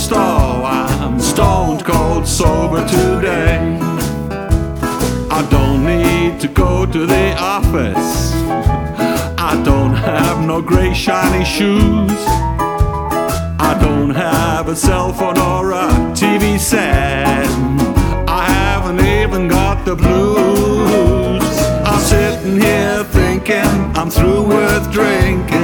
stall. I'm stone cold sober today. I don't need to go to the office. I don't have no grey shiny shoes. I don't have a cell phone or a TV set. I haven't even got the blues. I'm sitting here thinking I'm through with drinking.